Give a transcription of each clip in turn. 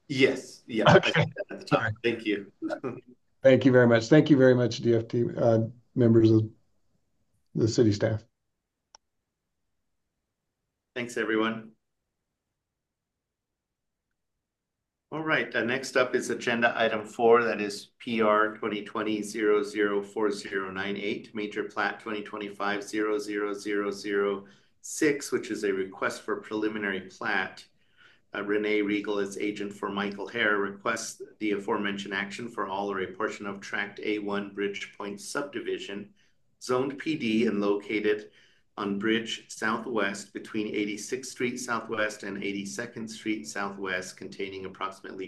Yes, yeah, I Okay. see that at the All top. right. Thank you. Thank you very much. Thank you very much, DFT members of the city staff. Thanks, everyone. All right, next up is agenda item 4, that is PR 2020-004098, Major Plat 2025-00006, which is a request for preliminary plat. Renee Regal is agent for Michael Hare, requests the aforementioned action for all or a portion of Tract A1 Bridge Point subdivision, zoned PD and located on Bridge Southwest between 86th Street Southwest and 82nd Street Southwest, containing approximately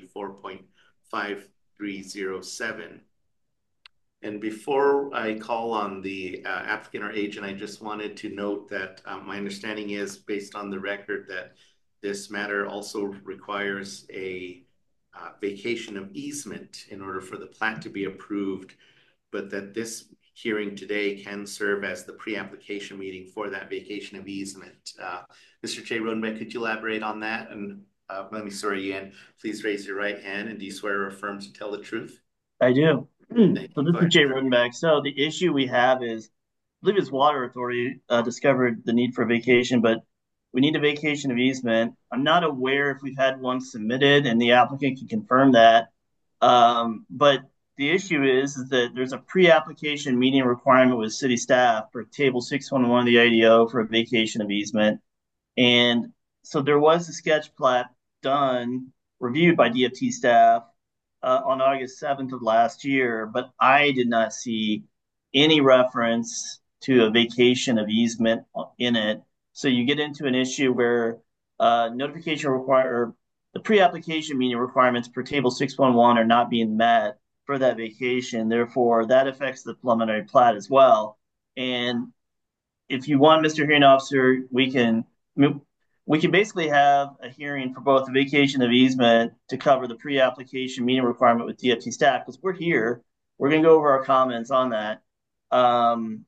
4.5307. And before I call on the applicant or agent, I just wanted to note that my understanding is, based on the record, that this matter also requires a vacation of easement in order for the plat to be approved, but that this hearing today can serve as the pre-application meeting for that vacation of easement. Mr. J. Rodenbeck, could you elaborate on that? And let me swear you in. Please raise your right hand, and do you swear or affirm to tell the truth? I do. Thank So you. this Go is ahead, Jay sir. Rodenbach. So the issue we have is, I believe it's Water Authority discovered the need for a vacation, but we need a vacation of easement. I'm not aware if we've had one submitted, and the applicant can confirm that. But the issue is that there's a pre-application meeting requirement with city staff for Table 611 of the IDO for a vacation of easement. And so there was a sketch plat done, reviewed by DFT staff on August 7th of last year, but I did not see any reference to a vacation of easement in it. So you get into an issue where notification require the pre-application meeting requirements per table 611 are not being met for that vacation. Therefore, that affects the preliminary plat as well. And if you want, Mr. Hearing Officer, we can basically have a hearing for both the vacation of easement to cover the pre-application meeting requirement with DFT staff because we're here. We're going to go over our comments on that, um,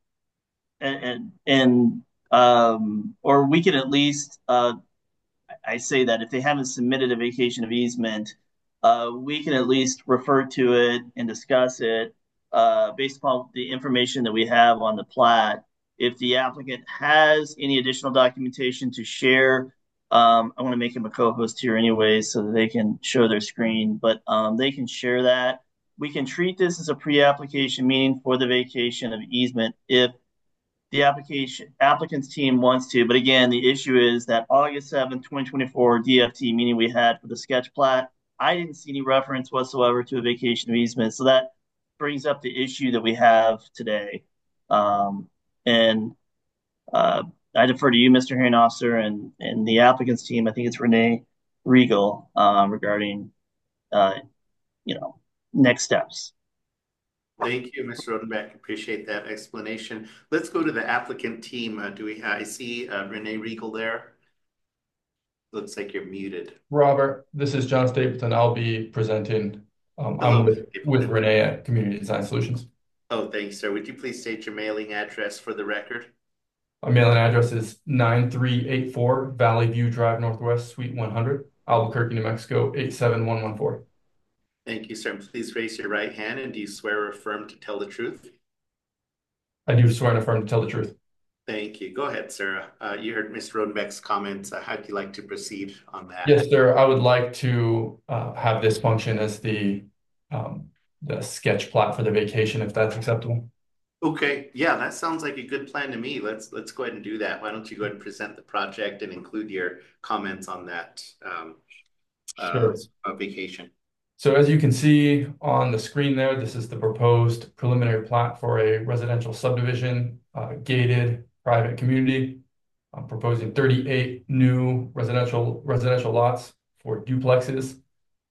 or we can at least I say that if they haven't submitted a vacation of easement, we can at least refer to it and discuss it based upon the information that we have on the plat. If the applicant has any additional documentation to share, I want to make him a co-host here anyway so that they can show their screen, but they can share that. We can treat this as a pre-application meeting for the vacation of easement if the applicant's team wants to. But again, the issue is that August 7th, 2024 DFT meeting we had for the sketch plat, I didn't see any reference whatsoever to a vacation of easement. So that brings up the issue that we have today. And I defer to you, Mr. Hearing Officer, and the applicant's team. I think it's Renee Regal regarding, uh, next steps. Thank you, Mr. Rodenbeck. Appreciate that explanation. Let's go to the applicant team. I see Renee Regal there? Looks like you're muted. Robert, this is John Stapleton. I'll be presenting. I'm Hello, Mr. with Stapleton. Renee at Community Design Solutions. Oh, thanks, sir. Would you please state your mailing address for the record? Our mailing address is 9384 Valley View Drive Northwest, Suite 100, Albuquerque, New Mexico, 87114. Thank you, sir. And please raise your right hand, and do you swear or affirm to tell the truth? I do swear and affirm to tell the truth. Thank you. Go ahead, sir. You heard Mr. Rodenbeck's comments. How'd you like to proceed on that? Yes, sir. I would like to have this function as the sketch plot for the vacation, if that's acceptable. Okay, yeah, that sounds like a good plan to me. Let's go ahead and do that. Why don't you go ahead and present the project and include your comments on that uh, Sure. vacation. So as you can see on the screen there, this is the proposed preliminary plat for a residential subdivision, gated private community. I'm proposing 38 new residential lots for duplexes,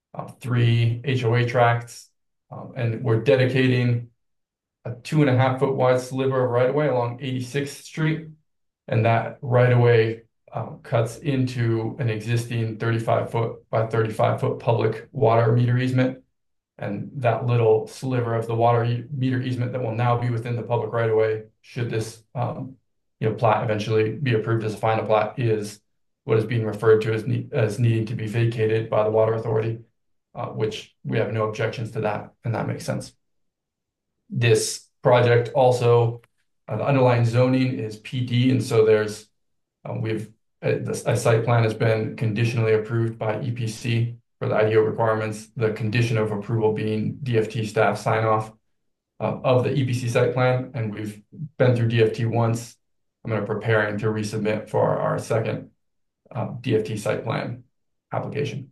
3 HOA tracts, and we're dedicating a 2.5 foot wide sliver of right of way along 86th Street, and that right of way cuts into an existing 35-foot by 35-foot public water meter easement. And that little sliver of the water meter easement that will now be within the public right of way, should this plat eventually be approved as a final plat, is what is being referred to as needing to be vacated by the Water Authority. which we have no objections to that, and that makes sense. This project also, the underlying zoning is PD, and so there's a site plan has been conditionally approved by EPC for the IDO requirements. The condition of approval being DFT staff sign off of the EPC site plan, and we've been through DFT once. I'm preparing to resubmit for our second DFT site plan application.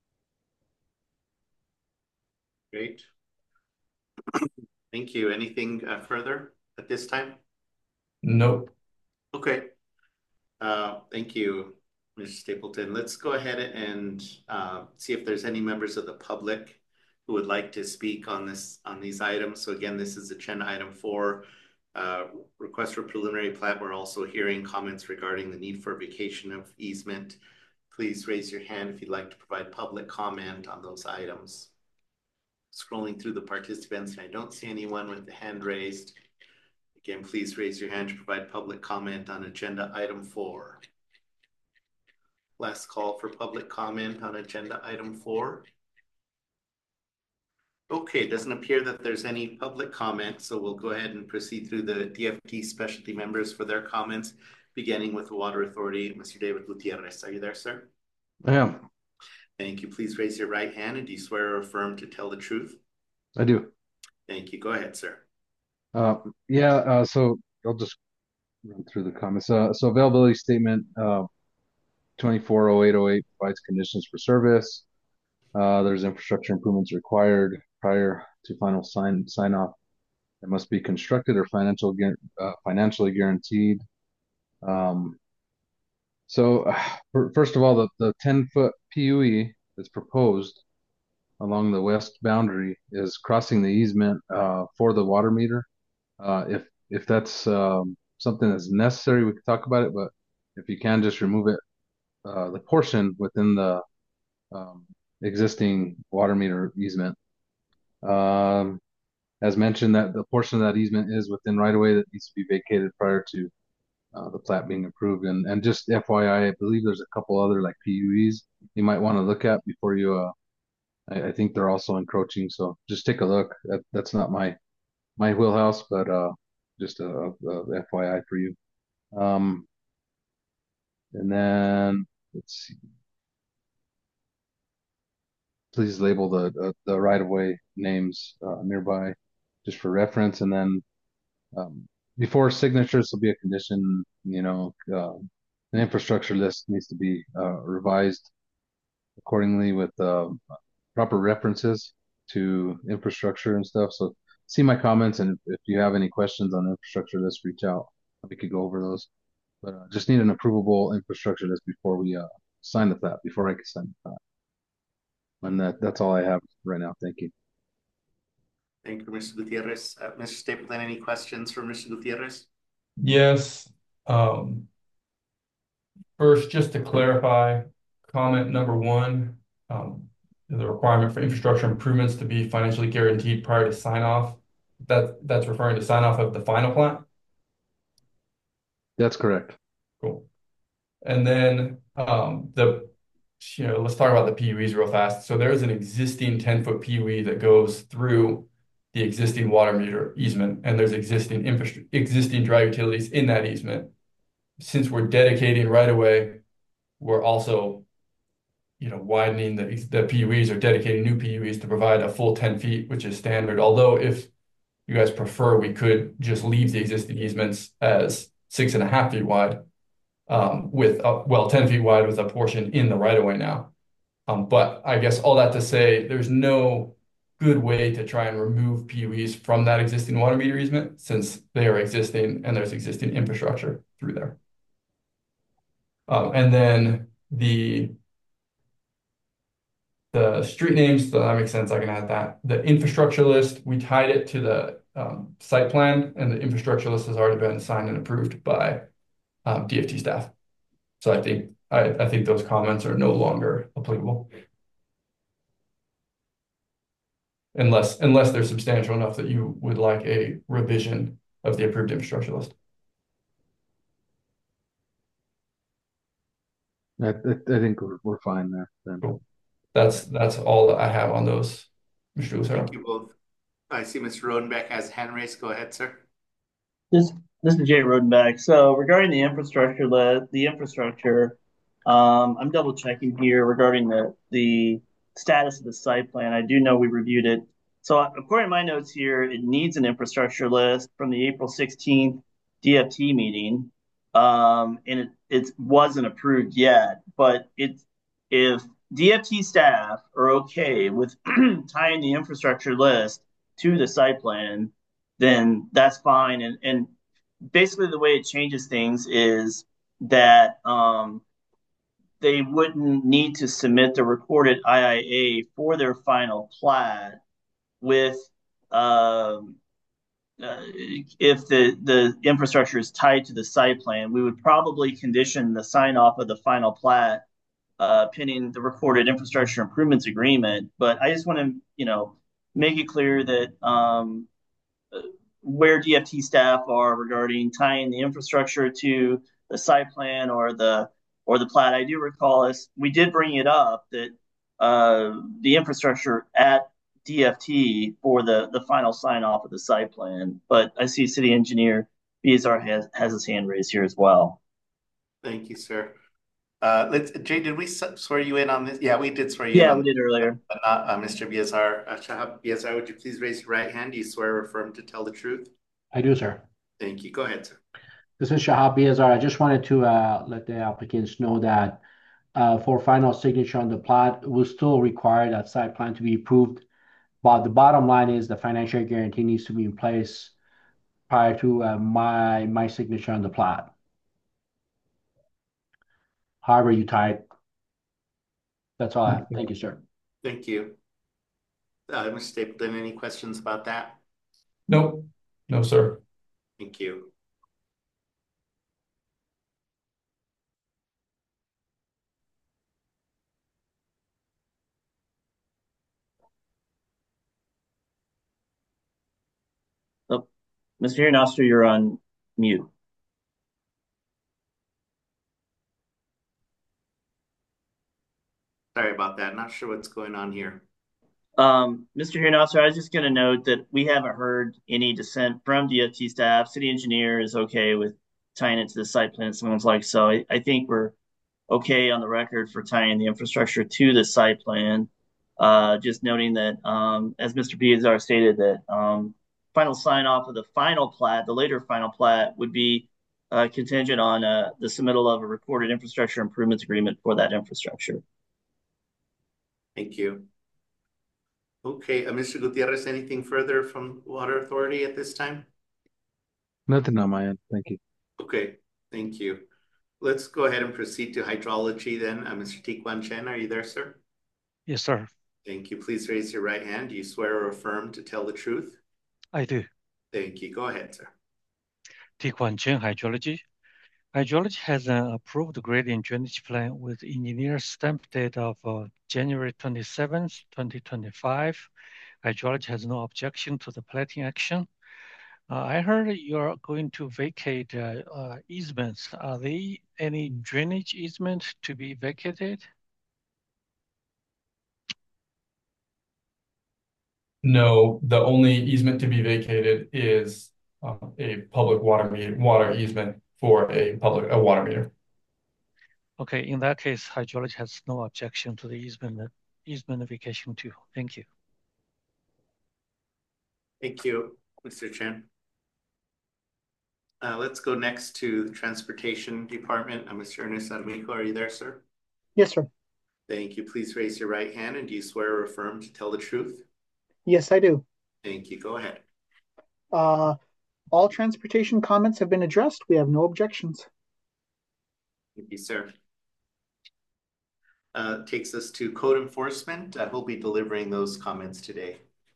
Great. Thank you. Anything further at this time? Nope. Okay. Thank you, Mr. Stapleton. Let's go ahead and see if there's any members of the public who would like to speak on these items. So again, this is agenda item 4, request for preliminary plat. We're also hearing comments regarding the need for vacation of easement. Please raise your hand if you'd like to provide public comment on those items. Scrolling through the participants, and I don't see anyone with the hand raised. Again, please raise your hand to provide public comment on agenda item 4. Last call for public comment on agenda item 4. Okay, it doesn't appear that there's any public comment, so we'll go ahead and proceed through the DFT specialty members for their comments, beginning with the Water Authority. Mr. David Gutierrez, are you there, sir? I am. Thank you. Please raise your right hand, and do you swear or affirm to tell the truth? I do. Thank you. Go ahead, sir. So I'll just run through the comments. So availability statement 240808 provides conditions for service. There's infrastructure improvements required prior to final sign off. It must be constructed or financially guaranteed. First of all, the 10-foot PUE that's proposed along the west boundary is crossing the easement for the water meter. If that's something that's necessary, we could talk about it. But if you can just remove it, the portion within the existing water meter easement. As mentioned, that the portion of that easement is within right of way that needs to be vacated prior to the plat being approved. And just FYI, I believe there's a couple other like PUEs you might want to look at before you. I think they're also encroaching, so just take a look. That's not my wheelhouse, but just a FYI for you. And then let's see. Please label the right of way names nearby, just for reference. And then before signatures will be a condition. The infrastructure list needs to be revised accordingly with proper references to infrastructure and stuff. So see my comments, and if you have any questions on the infrastructure list, reach out. We could go over those. But just need an approvable infrastructure list before we sign the plat, before I can sign the plat. And that's all I have right now. Thank you. Thank you, Mr. Gutierrez. Mr. Stapleton, any questions for Mr. Gutierrez? Yes. First, just to clarify, comment number 1, the requirement for infrastructure improvements to be financially guaranteed prior to sign off. That's referring to sign off of the final plat? That's correct. Cool. And then let's talk about the PUEs real fast. So there's an existing 10-foot PUE that goes through the existing water meter easement, and there's existing dry utilities in that easement. Since we're dedicating right away, we're also widening the PUEs or dedicating new PUEs to provide a full 10 feet, which is standard. Although if you guys prefer, we could just leave the existing easements as 6.5 feet wide, 10 feet wide with a portion in the right of way now. But I guess all that to say, there's no good way to try and remove PUEs from that existing water meter easement, since they are existing and there's existing infrastructure through there. And then the street names, so that makes sense. I can add that. The infrastructure list, we tied it to the site plan, and the infrastructure list has already been signed and approved by DFT staff. So I think those comments are no longer applicable, unless they're substantial enough that you would like a revision of the approved infrastructure list. I think we're fine there then. Cool. That's all that I have on those, Mr. Lucero. Thank you both. I see Mr. Rodenbeck has a hand raised. Go ahead, sir. This this is Jay Rodenbach. So regarding the infrastructure, I'm double checking here regarding the status of the site plan. I do know we reviewed it. So according to my notes here, it needs an infrastructure list from the April 16th DFT meeting, and it wasn't approved yet. But it's if DFT staff are okay with tying the infrastructure list to the site plan, then that's fine. And basically, the way it changes things is that they wouldn't need to submit the recorded IIA for their final plat with um, if the infrastructure is tied to the site plan. We would probably condition the sign off of the final plat pending the recorded infrastructure improvements agreement. But I just want to, make it clear that where DFT staff are regarding tying the infrastructure to the site plan or the plat. I do recall us we did bring it up that the infrastructure at DFT for the final sign off of the site plan. But I see City Engineer Biazar has his hand raised here as well. Thank you, sir. Jay, did we swear you in on this? Yeah, we did swear you in Yeah, on we this, did earlier. but not Mr. Biazar. Shahab Biazar, would you please raise your right hand? Do you swear or affirm to tell the truth? I do, sir. Thank you. Go ahead, sir. This is Shahab Biazar. I just wanted to let the applicants know that for final signature on the plat, we'll still require that site plan to be approved. But the bottom line is the financial guarantee needs to be in place prior to my signature on the plat. However you tie it. That's all I have. Thank you, sir. Thank you. Mr. Stapleton, any questions about that? Nope. No, sir. Thank you. Oh, Mr. Nostra, you're on mute. Sorry about that. Not sure what's going on here. Mr. Hirnoser, I was just going to note that we haven't heard any dissent from DFT staff. City engineer is okay with tying it to the site plan. Someone's like, so I think we're okay on the record for tying the infrastructure to the site plan. Just noting that, as Mr. Biazar stated, that final sign off of the final plat, the later final plat, would be contingent on the submittal of a recorded infrastructure improvements agreement for that infrastructure. Thank you. Okay, Mr. Gutierrez, anything further from Water Authority at this time? Nothing on my end. Thank you. Okay, thank you. Let's go ahead and proceed to hydrology then. Mr. Tikuan Chen, are you there, sir? Yes, sir. Thank you. Please raise your right hand. Do you swear or affirm to tell the truth? I do. Thank you. Go ahead, sir. Tikuan Chen Hydrology. Hydrology has an approved gradient drainage plan with engineer stamp date of January 27th, 2025. Hydrology has no objection to the plating action. I heard you're going to vacate easements. Are there any drainage easement to be vacated? No, the only easement to be vacated is a public water easement for a water meter. Okay, in that case, hydrology has no objection to the easement vacation too. Thank you. Thank you, Mr. Chen. Let's go next to the Transportation Department. Mr. Ernest Armijo, are you there, sir? Yes, sir. Thank you. Please raise your right hand, and do you swear or affirm to tell the truth? Yes, I do. Thank you. Go ahead. All transportation comments have been addressed. We have no objections. Thank you, sir. Takes us to code enforcement. We'll be delivering those comments today.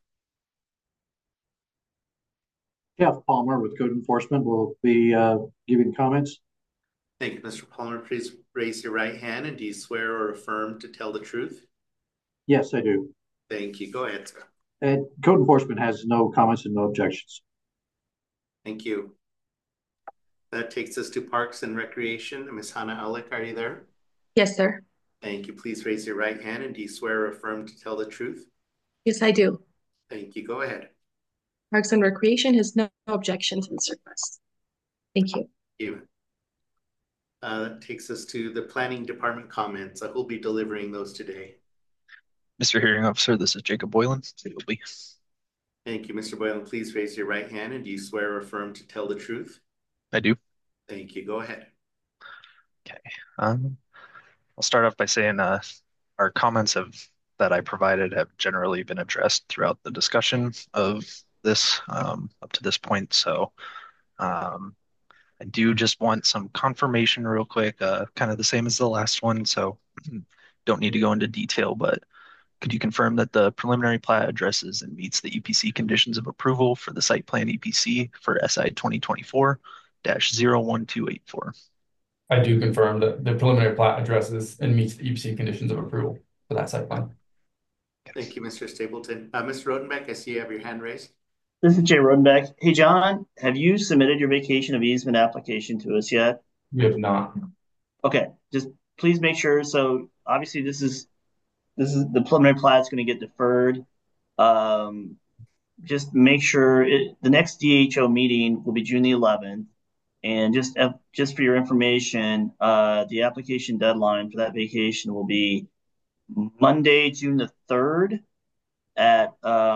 Jeff Palmer with Code Enforcement will be giving comments. Thank you, Mr. Palmer. Please raise your right hand, and do you swear or affirm to tell the truth? Yes, I do. Thank you. Go ahead, sir. And Code Enforcement has no comments and no objections. Thank you. That takes us to Parks and Recreation. Ms. Hannah Alec, are you there? Yes, sir. Thank you. Please raise your right hand, and do you swear or affirm to tell the truth? Yes, I do. Thank you. Go ahead. Parks and Recreation has no objection to this request. Thank you. Thank you. That takes us to the planning department comments. I will be delivering those today. Mr. Hearing Officer, this is Jacob Boylan. Thank you, Mr. Boylan. Please raise your right hand, and do you swear or affirm to tell the truth? I do. Thank you. Go ahead. Okay. I'll start off by saying our comments that I provided have generally been addressed throughout the discussion of this up to this point. So I do just want some confirmation real quick, kind of the same as the last one. So don't need to go into detail, but could you confirm that the preliminary plat addresses and meets the EPC conditions of approval for the site plan EPC for SI 2024-01284? I do confirm that the preliminary plat addresses and meets the EPC conditions of approval for that site plan. Thank you, Mr. Stapleton. Mr. Rodenbeck, I see you have your hand raised. This is Jay Rodenbeck. Hey, John, have you submitted your vacation of easement application to us yet? We have not. Okay, just please make sure. So obviously this is the preliminary plat is going to get deferred. Just make sure the next DHO meeting will be June the 11th. And just for your information, the application deadline for that vacation will be Monday, June the 3rd at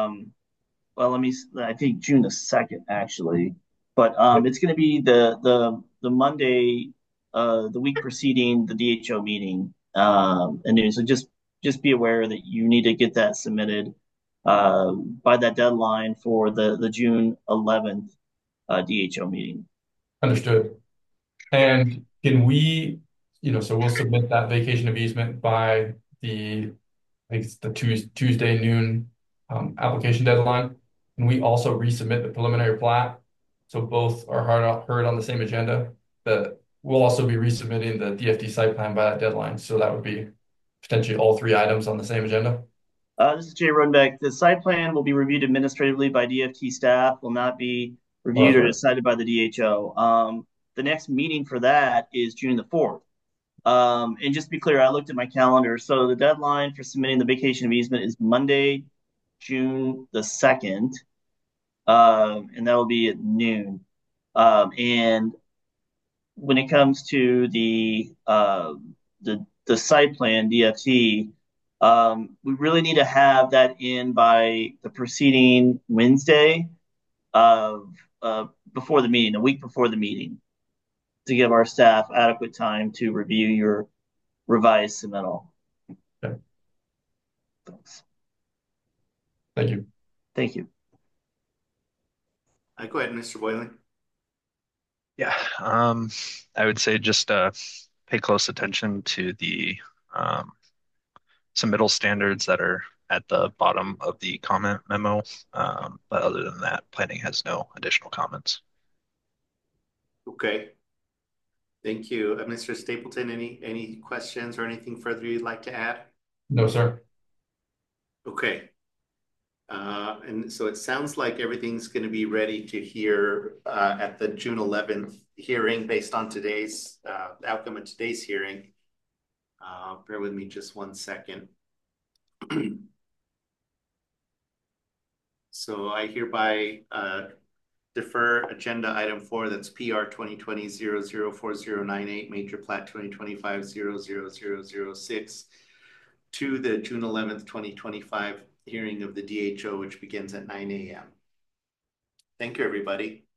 I think June the 2nd actually. But it's going to be the Monday, the week preceding the DHO meeting. And so just be aware that you need to get that submitted by that deadline for the June 11th DHO meeting. Understood. And can we, so we'll submit that vacation of easement by I think it's the Tuesday noon application deadline. And we also resubmit the preliminary plat. So both are heard on the same agenda. That we'll also be resubmitting the DFT site plan by that deadline. So that would be potentially all three items on the same agenda. This is Jay Rodenbeck. The site plan will be reviewed administratively by DFT staff, will not be reviewed or decided by the DHO. The next meeting for that is June the 4th. And just to be clear, I looked at my calendar. So the deadline for submitting the vacation of easement is Monday, June the 2nd. And that'll be at noon. And when it comes to the site plan, DFT, we really need to have that in by the preceding Wednesday before the meeting, a week before the meeting, to give our staff adequate time to review your revised submittal. Okay. Thanks. Thank you. Thank you. Go ahead, Mr. Boylan. Yeah, I would say just pay close attention to the submittal standards that are at the bottom of the comment memo. But other than that, planning has no additional comments. Okay. Thank you. Mr. Stapleton, any questions or anything further you'd like to add? No, sir. Okay. And so it sounds like everything's going to be ready to hear at the June 11th hearing based on today's outcome of today's hearing. Bear with me just 1 second. So I hereby defer agenda item 4, that's PR 2020-004098, Major Plat 2025-00006, to the June 11th, 2025 hearing of the DHO, which begins at 9 a.m. Thank you, everybody.